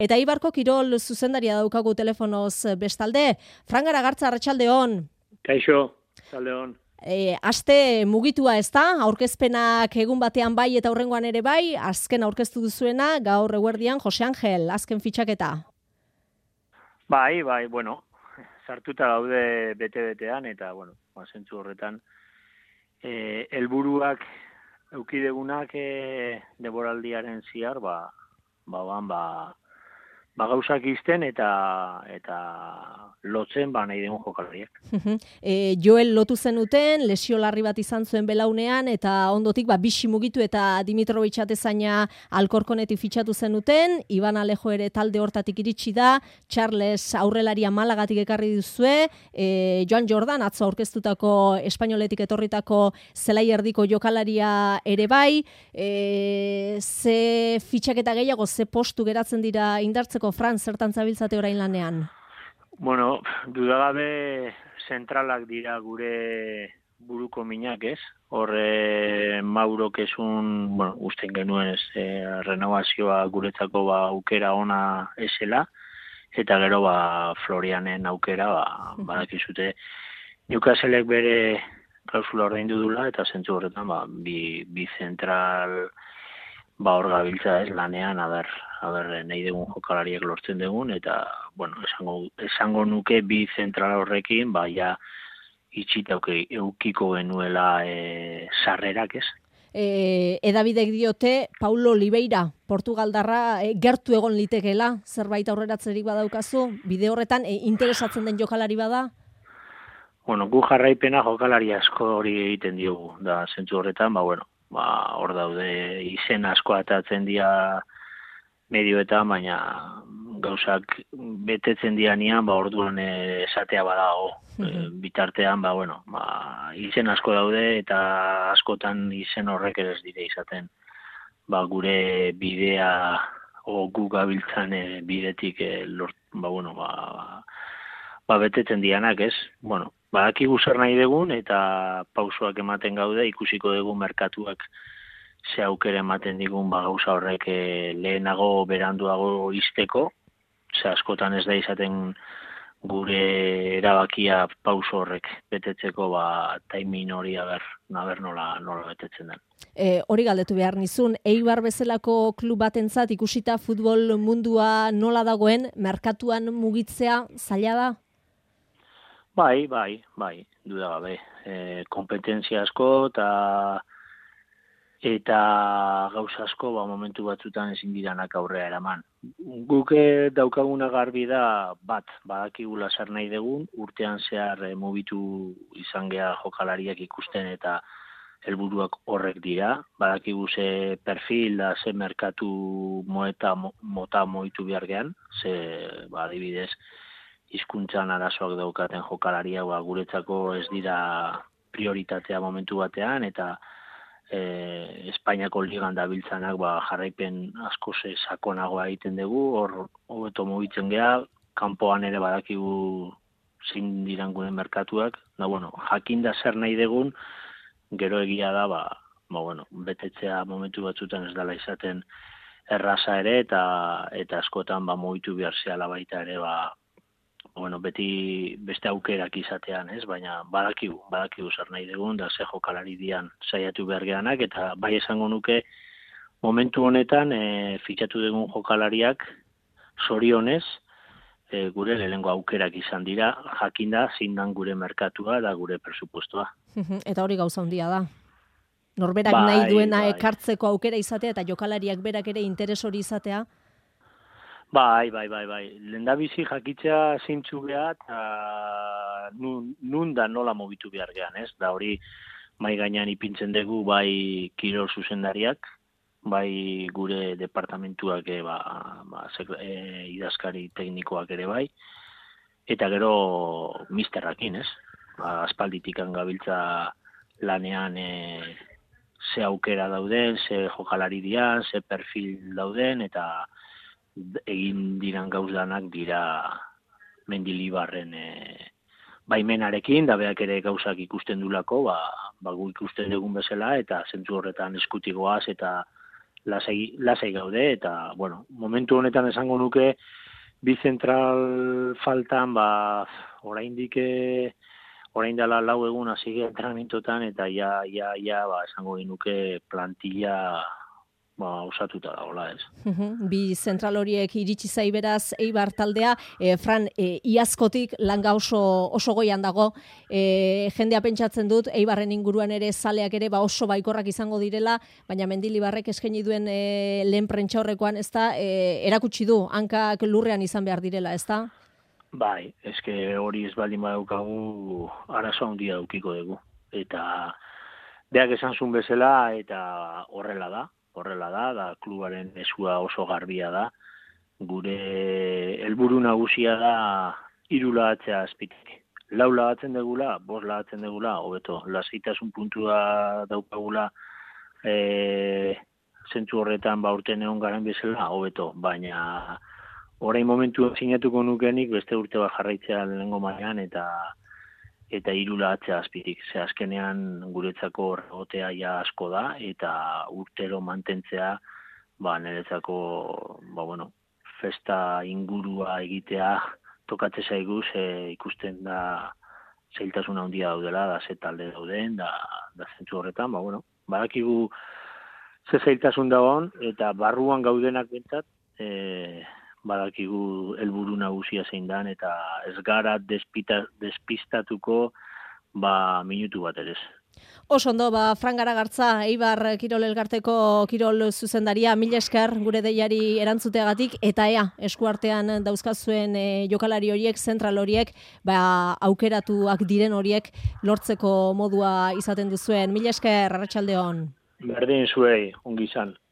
Eta Eibarko kirol zuzendaria daukagu telefonoz bestalde. Fran Garagartza, arratsaldeon. Kaixo, arratsaldeon. Aste mugitua ez da, aurkezpenak egun batean bai eta hurrengoan ere bai, azken aurkeztu duzuena gaur eguerdian Jose Angel, azken fitxaketa. Bai, bueno, sartuta gaude bete-betean eta, zentzu horretan, helburuak eukidegunak denboraldiaren ziar, gauzak izten eta lotzen nahi dugun jokalariak. Joel lotu zenuten, lesio larri bat izan zuen belaunean, eta ondotik Bixi mugitu eta Dimitrovic atezaina Alkorkonetik fitxatu zenuten, Iban Alejo ere talde hortatik iritsi da, Charles aurrelaria Malagatik ekarri duzue, Joan Jordan atzo aurkeztutako Espainoletik etorritako zelai erdiko jokalaria ere bai, ze fitxaketa gehiago, ze postu geratzen dira indartzeko, Fran, zertan zabiltzate orain lanean? Dudagabe zentralak dira gure buruko minak, ez? Horre Maurok esun, usten genuen renovazioa guretzako aukera ona esela, eta gero Florianen aukera badakizute Newcastlek bere klausula ordaindu dula, eta zentzu horretan bi zentral hor gabiltza ez lanean, aber nahi dugun jokalariak lortzen dugun, eta, esango nuke bi zentral horrekin, ja itxita eukiko genuela sarrerak, ez? Edabidek diote, Paulo Oliveira, Portugaldarra, gertu egon litekela, zerbait aurreratzerik badaukazu, bide horretan interesatzen den jokalari bada? Gu jarraipena jokalari asko hori egiten diogu, da zentzu horretan, hor daude izen asko atatzen dira medioetan, baina gauzak betetzen dianean, orduan esatea badago. Bitartean, izen asko daude eta askotan izen horrek ez dire izaten. Gure bidea gu gabiltzan bidetik betetzen dianak, ez? Badakigu zer nahi dugun eta pausoak ematen gaude, ikusiko dugu merkatuak ze aukera ematen digun gauza horrek lehenago beranduago izteko, ze askotan ez da izaten gure erabakia pauso horrek betetzeko timing hori aber nola betetzen den. Hori galdetu behar nizun, Eibar bezalako klub batentzat ikusita futbol mundua nola dagoen, merkatuan mugitzea zaila da? Bai, dudagabe. Kompetentzia asko eta gauza asko momentu batzutan ezin diranak aurrera eraman. Guk daukaguna garbi da badakigula zer nahi dugun, urtean zehar mugitu izan gea jokalariak ikusten eta helburuak horrek dira. Badakigu ze perfil da ze merkatu mota moitu behar gean, ze adibidez hizkuntzan arazoak daukaten jokalariak guretzako ez dira prioritatea momentu batean, eta Espainiako ligan dabiltzanak jarraipen asko sakonagoa egiten dugu, hor hobeto mugitzen gea, kanpoan ere badakigu zein diran gure merkatuak, jakinda zer nahi dugun, gero egia da, betetzea momentu batzutan ez dela izaten erraza ere, eta askotan mugitu behar zehala baita ere, beti beste aukerak izatean, ez? Baina badakigu zer nahi dugun, da ze jokalari dian saiatu behar geanak, eta bai esango nuke momentu honetan fitxatu dugun jokalariak zorionez gure lehenengo aukerak izan dira, jakinda zein dan gure merkatua da gure presupuestoa. Eta hori gauza handia da. Norberak nahi duena ekartzeko aukera izatea eta jokalariak berak ere interes hori izatea? Bai. Lehendabizi jakitzea zeintzu behar, eta nun da nola mugitu behar gean, ez? Da hori mai gainean ipintzen dugu bai kirol zuzendariak, bai gure departamentuak idazkari teknikoak ere bai, eta gero misterrakin, ez? Aspalditikan gabiltza lanean ze aukera dauden, ze jokalari dian, ze perfil dauden, eta egin diran gauzanak dira Mendilibarren baimenarekin, da beak ere gauzak ikusten dulako, gu ikusten dugun bezala, eta zentzu horretan eskutigoaz eta lasai gaude, eta, bueno, momentu honetan esango nuke, bi zentral faltan, orain dela 4 egun hasi entrenamentotan, eta esango genuke plantilla osatuta dagoela, ez. Bi zentral horiek iritsi zai beraz Eibar taldea, Fran, iazkotik langa oso goian dago, jendea pentsatzen dut, Eibarren inguruan ere zaleak ere oso baikorrak izango direla, baina Mendilibarrek eskaini duen lehen prentsaurrekoan, ezta, erakutsi du, hankak lurrean izan behar direla, ezta? Bai, eske hori ez baldin badaukagu arazo handia daukiko dugu. Eta beak esan zuen bezala, eta horrela da klubaren esua oso garbia da. Gure helburu nagusia da 3 lagatzea azpitik. 4 lagatzen degula, 5 lagatzen degula, hobeto, lasaitasun puntua daukagula zentzu horretan urten egon garen bezala, hobeto, baina orain momentu sinatuko nukenik beste urte bat jarraitzea lehenengo mailan eta 3 lagatzea azpitik. Ze azkenean guretzako egotea ja asko da eta urtero mantentzea niretzako festa ingurua egitea tokatzen zaigu, ikusten da zailtasun handia daudela, da ze talde dauden, da zentzu horretan, badakigu ze zailtasun dagoen eta barruan gaudenak bentzat, badakigu helburu nagusia zein dan, eta ez gara despistatuko minutu bat ere. Oso ondo, Fran Garagartza, Eibar Kirol Elkarteko kirol zuzendaria, mila esker gure deiari erantzuteagatik, eta eskuartean dauzkazuen jokalari horiek, zentral horiek, aukeratuak diren horiek lortzeko modua izaten duzuen. Mila esker, arratsalde on. Berdin zuei, ongi izan.